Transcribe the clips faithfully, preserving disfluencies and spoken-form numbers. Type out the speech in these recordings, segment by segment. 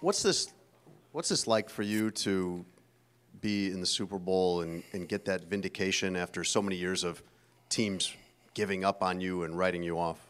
What's this? What's this like for you to be in the Super Bowl and, and get that vindication after so many years of teams giving up on you and writing you off?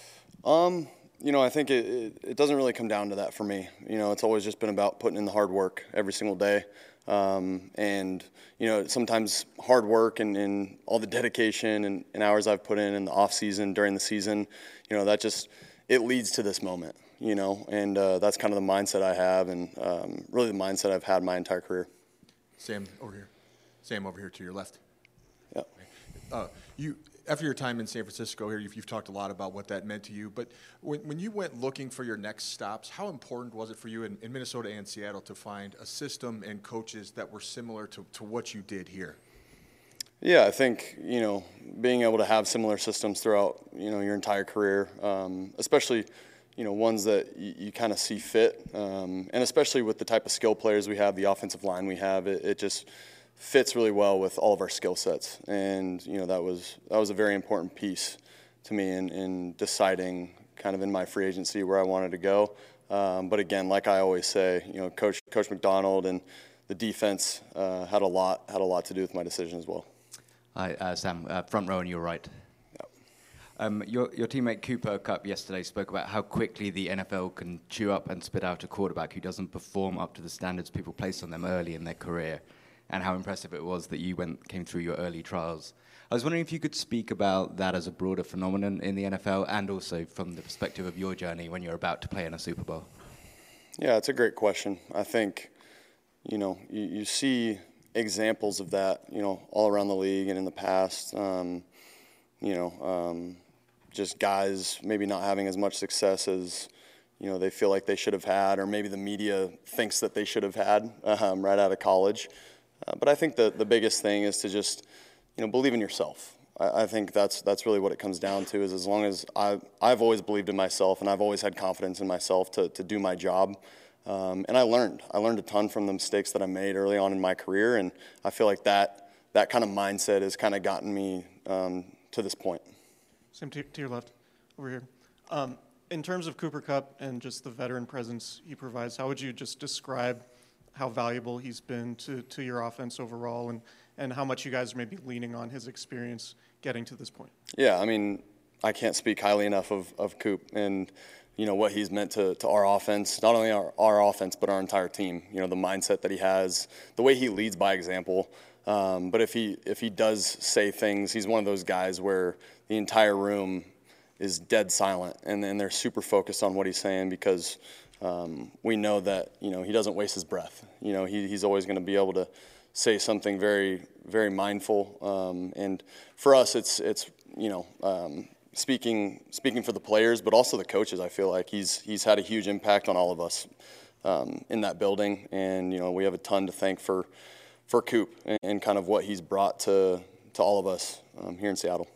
Um, you know, I think it, it, it doesn't really come down to that for me. You know, it's always just been about putting in the hard work every single day. Um, and, you know, sometimes hard work and, and all the dedication and, and hours I've put in in the off season, during the season, you know, that just, it leads to this moment, you know, and uh, that's kind of the mindset I have and um, really the mindset I've had my entire career. Sam over here. Sam over here to your left. Yeah. Uh, you, after your time in San Francisco here, you've, you've talked a lot about what that meant to you. But when, when you went looking for your next stops, how important was it for you in, in Minnesota and Seattle to find a system and coaches that were similar to, to what you did here? Yeah, I think, you know, being able to have similar systems throughout, you know, your entire career, um, especially, you know, ones that you, you kind of see fit, um, and especially with the type of skill players we have, the offensive line we have, it, it just fits really well with all of our skill sets. And, you know, that was that was a very important piece to me in, in deciding kind of in my free agency where I wanted to go. Um, but again, like I always say, you know, Coach Coach McDonald and the defense uh, had a lot had a lot to do with my decision as well. Hi, uh, Sam, uh, front row on your right. Yep. Um, your, your teammate Cooper Kupp yesterday spoke about how quickly the N F L can chew up and spit out a quarterback who doesn't perform up to the standards people place on them early in their career, and how impressive it was that you went came through your early trials. I was wondering if you could speak about that as a broader phenomenon in the N F L and also from the perspective of your journey when you're about to play in a Super Bowl. Yeah, it's a great question. I think, you know, you, you see examples of that, you know, all around the league and in the past. Um, you know, um, just guys maybe not having as much success as, you know, they feel like they should have had, or maybe the media thinks that they should have had um, right out of college. Uh, but I think the, the biggest thing is to just, you know, believe in yourself. I, I think that's that's really what it comes down to, is as long as I, I've always believed in myself and I've always had confidence in myself to, to do my job. Um, and I learned. I learned a ton from the mistakes that I made early on in my career, and I feel like that that kind of mindset has kind of gotten me um, to this point. Same to, to your left, over here. Um, in terms of Cooper Kupp and just the veteran presence he provides, how would you just describe how valuable he's been to, to your offense overall, and, and how much you guys are maybe leaning on his experience getting to this point? Yeah, I mean, I can't speak highly enough of, of Coop and, you know, what he's meant to, to our offense, not only our, our offense, but our entire team. You know, the mindset that he has, the way he leads by example. Um, but if he if he does say things, he's one of those guys where the entire room is dead silent, and then they're super focused on what he's saying, because um, we know that, you know, he doesn't waste his breath. You know, he, he's always going to be able to say something very, very mindful. Um, and for us, it's, it's you know, um, Speaking speaking for the players, but also the coaches, I feel like he's he's had a huge impact on all of us um, in that building, and you know, we have a ton to thank for for Coop and, and kind of what he's brought to to all of us um, here in Seattle.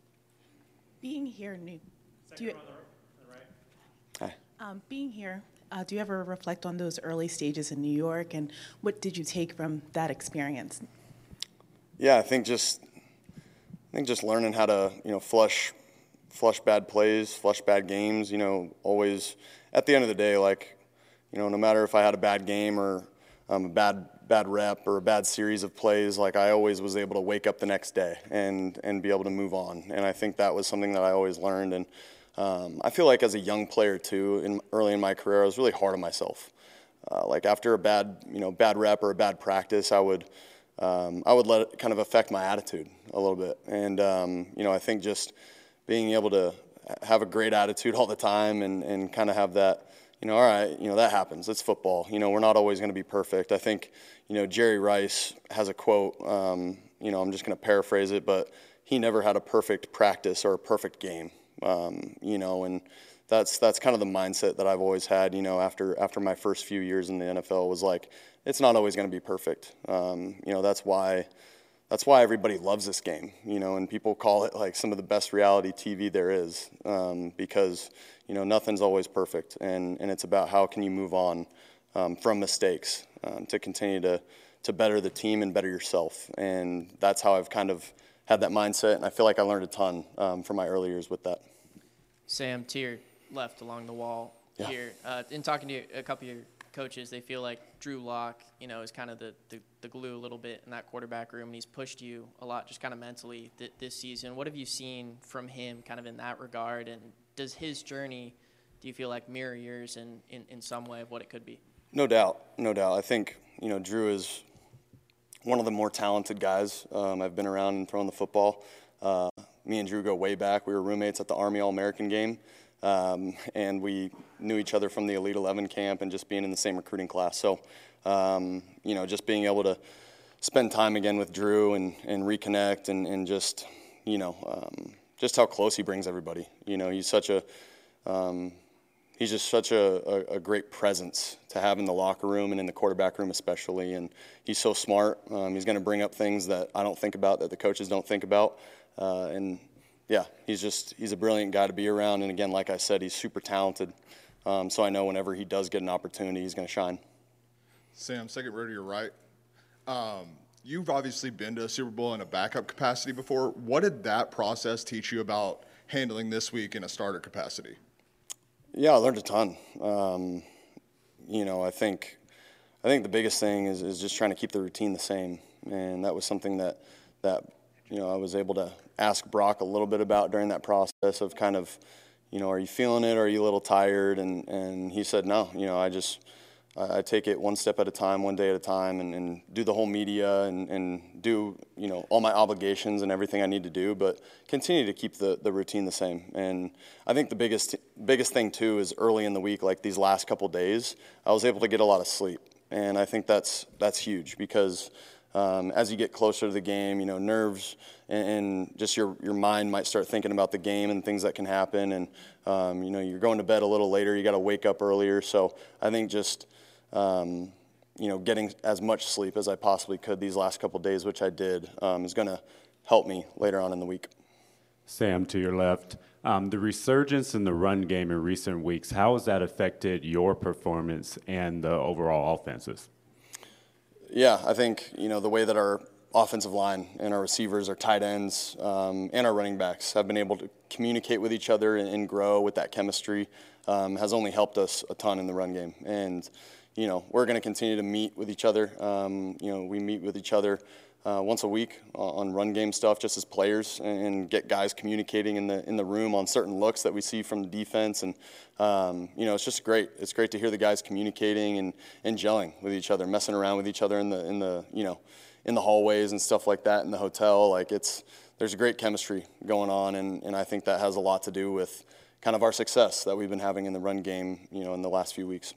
Being here, New, do you, on the right. Hi. um, being here, uh, do you ever reflect on those early stages in New York, and what did you take from that experience? Yeah, I think just I think just learning how to you know flush. flush bad plays, flush bad games, you know, always at the end of the day, like, you know, no matter if I had a bad game or um, a bad bad rep or a bad series of plays, like I always was able to wake up the next day and, and be able to move on. And I think that was something that I always learned. And um, I feel like as a young player too, in, early in my career, I was really hard on myself. Uh, like after a bad, you know, bad rep or a bad practice, I would um, I would let it kind of affect my attitude a little bit. And, um, you know, I think just being able to have a great attitude all the time and, and kind of have that, you know, all right, you know, that happens. It's football. You know, we're not always going to be perfect. I think, you know, Jerry Rice has a quote, um, you know, I'm just going to paraphrase it, but he never had a perfect practice or a perfect game, um, you know, and that's that's kind of the mindset that I've always had, you know, after after my first few years in the N F L was like, it's not always going to be perfect. Um, you know, that's why That's why everybody loves this game, you know, and people call it like some of the best reality T V there is, um, because, you know, nothing's always perfect, and, and it's about how can you move on um, from mistakes um, to continue to, to better the team and better yourself. And that's how I've kind of had that mindset, and I feel like I learned a ton um, from my early years with that. Sam, to your left along the wall yeah. here, uh, in talking to a couple of your coaches, they feel like Drew Lock, you know, is kind of the, the, the glue a little bit in that quarterback room, and he's pushed you a lot just kind of mentally th- this season. What have you seen from him kind of in that regard, and does his journey, do you feel like, mirror yours in, in, in some way of what it could be? No doubt, no doubt. I think, you know, Drew is one of the more talented guys um, I've been around and throwing the football. Uh, me and Drew go way back. We were roommates at the Army All-American game. Um, and we knew each other from the Elite eleven camp and just being in the same recruiting class. So, um, you know, just being able to spend time again with Drew and, and reconnect and, and just, you know, um, just how close he brings everybody. You know, he's such a, um, he's just such a, a, a great presence to have in the locker room and in the quarterback room especially. And he's so smart. Um, he's going to bring up things that I don't think about, that the coaches don't think about. Uh, and, Yeah, he's just, he's a brilliant guy to be around. And again, like I said, he's super talented. Um, so I know whenever he does get an opportunity, he's going to shine. Sam, second row to your right. Um, you've obviously been to a Super Bowl in a backup capacity before. What did that process teach you about handling this week in a starter capacity? Yeah, I learned a ton. Um, you know, I think, I think the biggest thing is, is just trying to keep the routine the same. And that was something that, that, you know, I was able to ask Brock a little bit about during that process of kind of, you know, are you feeling it? Are you a little tired? And, and he said, no, you know, I just, I, I take it one step at a time, one day at a time, and, and do the whole media and, and do, you know, all my obligations and everything I need to do, but continue to keep the, the routine the same. And I think the biggest, biggest thing too is early in the week, like these last couple days, I was able to get a lot of sleep. And I think that's, that's huge because Um, as you get closer to the game, you know, nerves and, and just your, your mind might start thinking about the game and things that can happen. And, um, you know, you're going to bed a little later. You got to wake up earlier. So I think just, um, you know, getting as much sleep as I possibly could these last couple of days, which I did, um, is going to help me later on in the week. Sam, to your left, um, the resurgence in the run game in recent weeks, how has that affected your performance and the overall offenses? Yeah, I think, you know, the way that our offensive line and our receivers, our tight ends, um, and our running backs have been able to communicate with each other and, and grow with that chemistry um, has only helped us a ton in the run game. And, you know, we're going to continue to meet with each other. Um, you know, we meet with each other uh, once a week on run game stuff just as players and, and get guys communicating in the in the room on certain looks that we see from the defense. And, um, you know, it's just great. It's great to hear the guys communicating and, and gelling with each other, messing around with each other in the, in the, you know, in the hallways and stuff like that in the hotel. Like it's, there's a great chemistry going on. And, and I think that has a lot to do with kind of our success that we've been having in the run game, you know, in the last few weeks.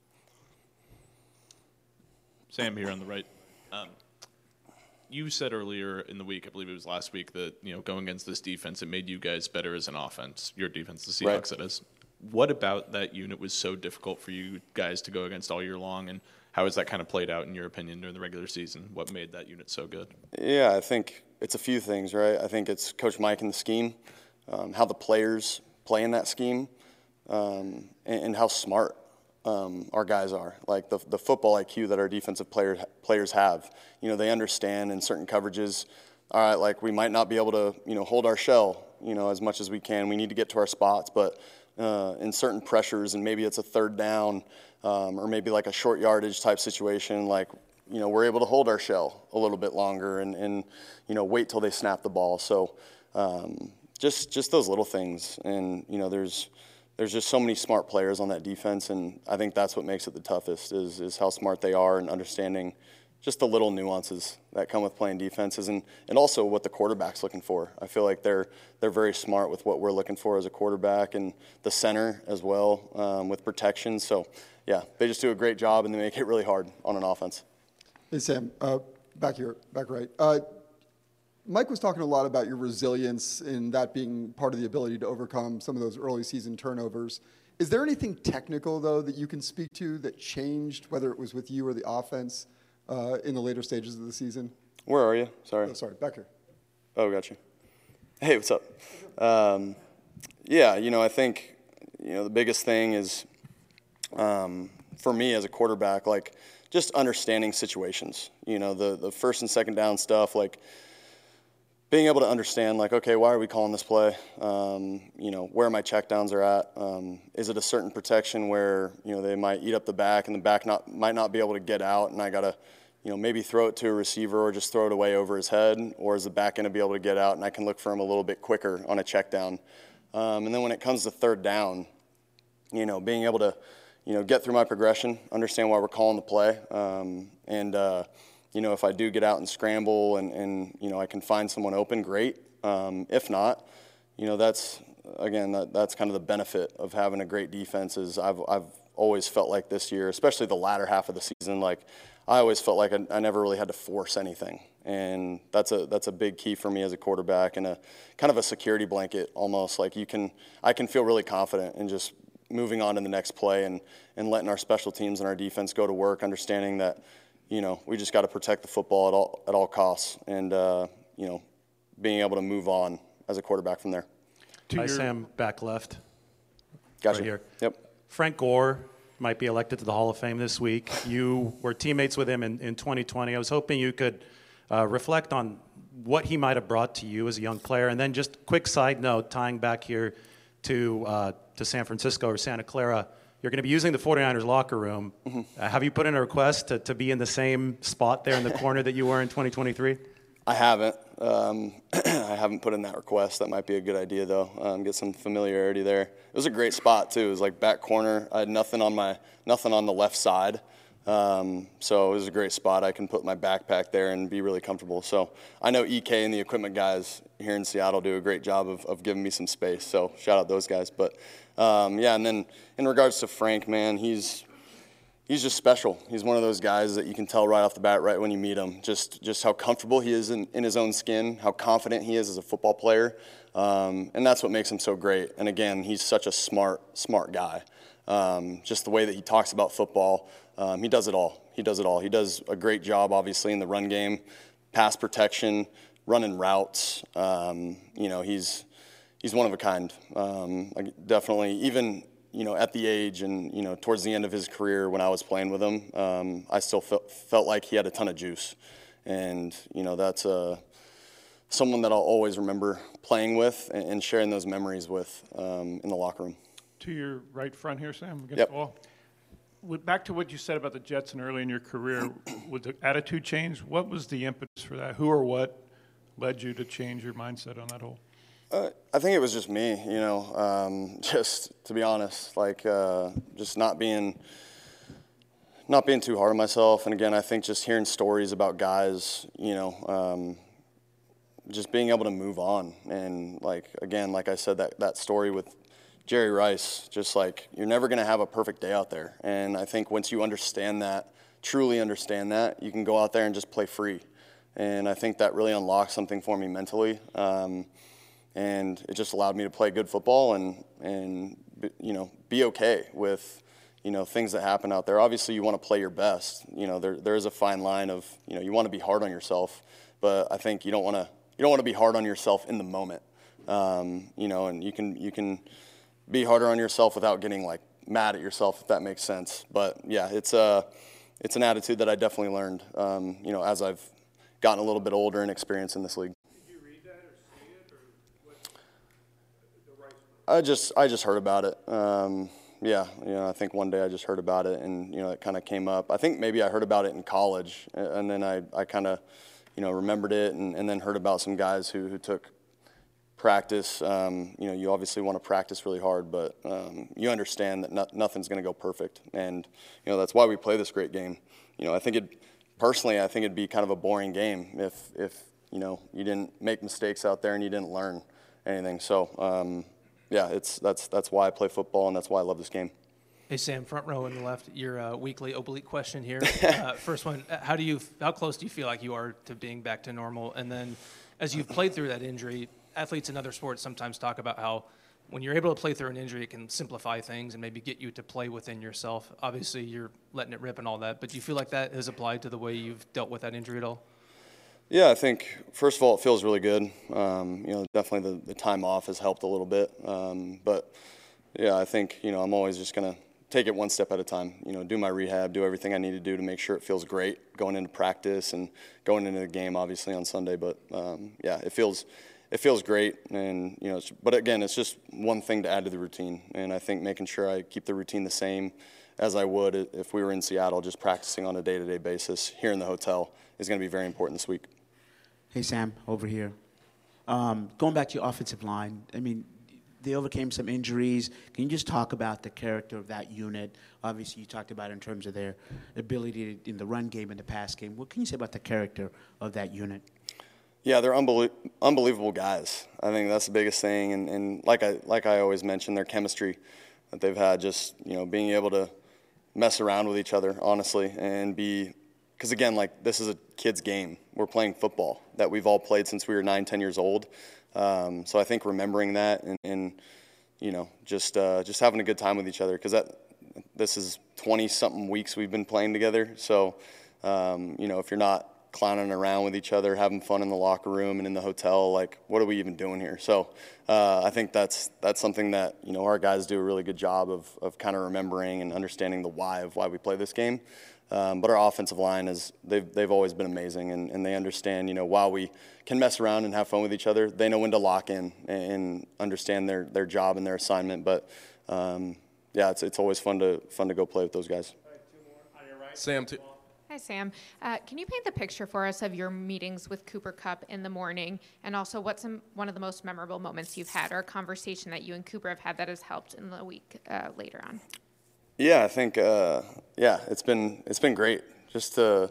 Sam here on the right. Um, you said earlier in the week, I believe it was last week, that, you know, going against this defense, it made you guys better as an offense, your defense, the Seahawks, Right. that is. What about that unit was so difficult for you guys to go against all year long, and how has that kind of played out, in your opinion, during the regular season? What made that unit so good? Yeah, I think it's a few things, right? I think it's Coach Mike and the scheme, um, how the players play in that scheme, um, and, and how smart um, our guys are. Like the the football I Q that our defensive player, players have. You know, they understand in certain coverages, all right, like we might not be able to, you know, hold our shell, you know, as much as we can. We need to get to our spots, but uh, in certain pressures, and maybe it's a third down, um, or maybe like a short yardage type situation, like, you know, we're able to hold our shell a little bit longer and, and you know, wait till they snap the ball. So um, just just those little things. And, you know, there's there's just so many smart players on that defense, and I think that's what makes it the toughest is is how smart they are and understanding just the little nuances that come with playing defenses, and, and also what the quarterback's looking for. I feel like they're they're very smart with what we're looking for as a quarterback, and the center as well um, with protection. So, yeah, they just do a great job, and they make it really hard on an offense. Hey, Sam, uh, back here, back right. Uh, Mike was talking a lot about your resilience and that being part of the ability to overcome some of those early season turnovers. Is there anything technical, though, that you can speak to that changed, whether it was with you or the offense, uh, in the later stages of the season? Where are you? Sorry. Oh, sorry, back here. Oh, got you. Hey, what's up? Um, yeah, you know, I think, you know, the biggest thing is, um, for me as a quarterback, like, just understanding situations. You know, the, the first and second down stuff, like, being able to understand, like, okay, why are we calling this play? Um, you know, where my checkdowns are at. Um, is it a certain protection where, you know, they might eat up the back and the back not might not be able to get out, and I got to, you know, maybe throw it to a receiver or just throw it away over his head, or is the back going to be able to get out and I can look for him a little bit quicker on a check down. Um, and then when it comes to third down, you know, being able to, you know, get through my progression, understand why we're calling the play, um, and, uh, you know, if I do get out and scramble and, and you know, I can find someone open, great. Um, if not, you know, that's, again, that, that's kind of the benefit of having a great defense is I've, I've always felt like this year, especially the latter half of the season, like I always felt like I, I never really had to force anything. And that's a, that's a big key for me as a quarterback and a kind of a security blanket almost. Like you can, I can feel really confident in just moving on to the next play and, and letting our special teams and our defense go to work, understanding that, you know, we just got to protect the football at all at all costs, and uh, you know, being able to move on as a quarterback from there. Hi, Sam, back left. Gotcha. Right here. Yep. Frank Gore might be elected to the Hall of Fame this week. You were teammates with him in, in twenty twenty. I was hoping you could uh, reflect on what he might have brought to you as a young player, and then just quick side note, tying back here to uh, to San Francisco or Santa Clara. You're going to be using the 49ers locker room. Mm-hmm. Uh, have you put in a request to, to be in the same spot there in the corner that you were in twenty twenty-three? I haven't. Um, I haven't put in that request. That might be a good idea, though. Um, get some familiarity there. It was a great spot too. It was like back corner. I had nothing on my nothing on the left side, um, so it was a great spot. I can put my backpack there and be really comfortable. So I know E K and the equipment guys here in Seattle do a great job of, of giving me some space. So shout out those guys. But um, yeah, and then in regards to Frank, man, he's he's just special. He's one of those guys that you can tell right off the bat, right when you meet him, just just how comfortable he is in, in his own skin, how confident he is as a football player, um, and that's what makes him so great. And again, he's such a smart, smart guy. Um, just the way that he talks about football, um, he does it all. He does it all. He does a great job, obviously, in the run game, pass protection, running routes. Um, you know, he's he's one of a kind. Um, like definitely, even you know, at the age and, you know, towards the end of his career when I was playing with him, um, I still felt, felt like he had a ton of juice. And, you know, that's uh, someone that I'll always remember playing with and, and sharing those memories with um, in the locker room. To your right front here, Sam, against yep. the wall. With, back to what you said about the Jets and early in your career, with the attitude change, what was the impetus for that? Who or what led you to change your mindset on that whole? Uh, I think it was just me, you know, um, just to be honest, like uh, just not being, not being too hard on myself. And again, I think just hearing stories about guys, you know, um, just being able to move on. And like, again, like I said, that, that story with Jerry Rice, just like you're never going to have a perfect day out there. And I think once you understand that, truly understand that, you can go out there and just play free. And I think that really unlocked something for me mentally. Um, And it just allowed me to play good football and, and you know, be okay with, you know, things that happen out there. Obviously, you want to play your best. You know, there there is a fine line of, you know, you want to be hard on yourself, but I think you don't want to you don't want to be hard on yourself in the moment. Um, you know, and you can you can be harder on yourself without getting like mad at yourself, if that makes sense. But yeah, it's a it's an attitude that I definitely learned. Um, you know, as I've gotten a little bit older and experienced in this league. I just I just heard about it. Um, yeah, you know, I think one day I just heard about it, and you know, it kind of came up. I think maybe I heard about it in college, and then I, I kind of, you know, remembered it, and, and then heard about some guys who, who took practice. Um, you know, you obviously want to practice really hard, but um, you understand that no, nothing's going to go perfect, and you know that's why we play this great game. You know, I think it personally, I think it'd be kind of a boring game if if you know you didn't make mistakes out there and you didn't learn anything. So. Um, Yeah, it's that's that's why I play football, and that's why I love this game. Hey Sam, front row on the left. Your uh, weekly oblique question here. Uh, first one: How do you? How close do you feel like you are to being back to normal? And then, as you've played through that injury, athletes in other sports sometimes talk about how when you're able to play through an injury, it can simplify things and maybe get you to play within yourself. Obviously, you're letting it rip and all that, but do you feel like that has applied to the way you've dealt with that injury at all? Yeah, I think, first of all, it feels really good. Um, you know, definitely the, the time off has helped a little bit. Um, but, yeah, I think, you know, I'm always just going to take it one step at a time. You know, do my rehab, do everything I need to do to make sure it feels great going into practice and going into the game, obviously on Sunday. But um, yeah, it feels it feels great, and you know, it's, but again, it's just one thing to add to the routine, and I think making sure I keep the routine the same as I would if we were in Seattle, just practicing on a day-to-day basis here in the hotel is going to be very important this week. Hey Sam, over here. Um, going back to your offensive line, I mean, they overcame some injuries. Can you just talk about the character of that unit? Obviously, you talked about it in terms of their ability in the run game and the pass game. What can you say about the character of that unit? Yeah, they're unbelie- unbelievable guys. I think that's the biggest thing. And, and like I like I always mention, their chemistry that they've had, just you know, being able to mess around with each other, honestly, and be because again, like this is a kid's game. We're playing football that we've all played since we were nine, ten years old. Um, so I think remembering that and, and you know, just uh, just having a good time with each other, because that this is twenty something weeks we've been playing together. So um, you know, if you're not clowning around with each other, having fun in the locker room and in the hotel, like what are we even doing here? So uh, I think that's that's something that you know our guys do a really good job of of kind of remembering and understanding the why of why we play this game. Um, but our offensive line is they've they've always been amazing, and, and they understand you know while we can mess around and have fun with each other, they know when to lock in and understand their their job and their assignment. But um, yeah, it's it's always fun to fun to go play with those guys. Sam, t- Hi, Sam. Uh, can you paint the picture for us of your meetings with Cooper Kupp in the morning, and also what's some, one of the most memorable moments you've had, or a conversation that you and Cooper have had that has helped in the week uh, later on? Yeah, I think uh, yeah, it's been it's been great just to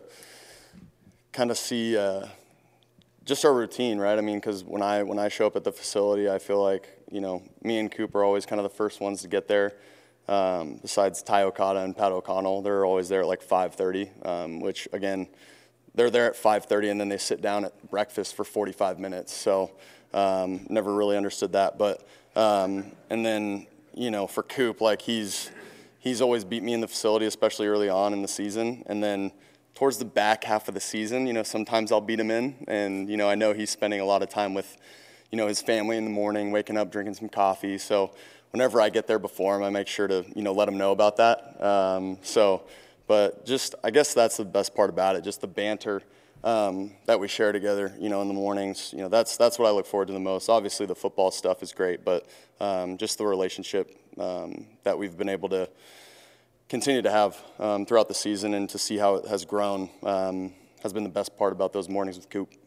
kind of see uh, just our routine, right? I mean, because when I when I show up at the facility, I feel like you know me and Cooper are always kind of the first ones to get there. Um, besides Ty Okada and Pat O'Connell, they're always there at like five thirty, um, which again, they're there at five thirty and then they sit down at breakfast for forty-five minutes. So um, never really understood that. But um, and then you know for Coop, like he's he's always beat me in the facility, especially early on in the season. And then towards the back half of the season, you know sometimes I'll beat him in, and you know I know he's spending a lot of time with you know his family in the morning, waking up, drinking some coffee. So whenever I get there before him, I make sure to, you know, let him know about that. Um, so, but just, I guess that's the best part about it, just the banter um, that we share together, you know, in the mornings. You know, that's that's what I look forward to the most. Obviously, the football stuff is great, but um, just the relationship um, that we've been able to continue to have um, throughout the season and to see how it has grown um, has been the best part about those mornings with Coop.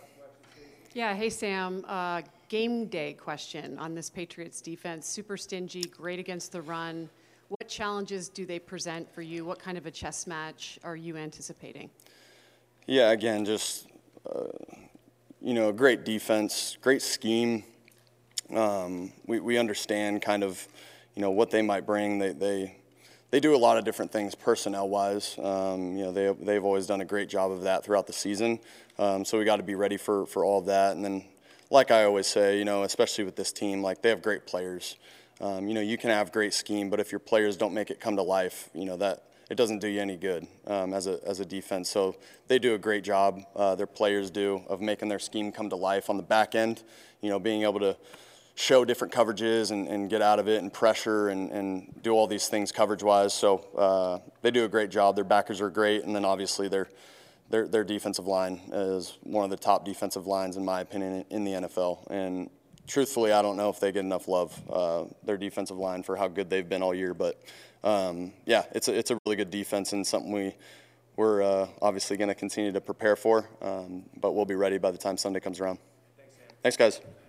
Yeah, hey, Sam. Uh, game day question on this Patriots defense. Super stingy, great against the run. What challenges do they present for you? What kind of a chess match are you anticipating? Yeah, again, just, uh, you know, great defense, great scheme. Um, we, we understand kind of, you know, what they might bring. They they, they do a lot of different things personnel-wise. Um, you know, they, they've always done a great job of that throughout the season. Um, so we got to be ready for, for all of that. And then, like I always say, you know, especially with this team, like they have great players. Um, you know, you can have great scheme, but if your players don't make it come to life, you know, that it doesn't do you any good um, as a as a defense. So they do a great job, uh, their players do, of making their scheme come to life on the back end, you know, being able to show different coverages and, and get out of it and pressure and, and do all these things coverage-wise. So uh, they do a great job. Their backers are great, and then obviously their their their defensive line is one of the top defensive lines, in my opinion, in the N F L. And truthfully, I don't know if they get enough love, uh, their defensive line, for how good they've been all year. But, um, yeah, it's a, it's a really good defense and something we, we're uh, obviously going to continue to prepare for. Um, but we'll be ready by the time Sunday comes around. Thanks, Thanks guys.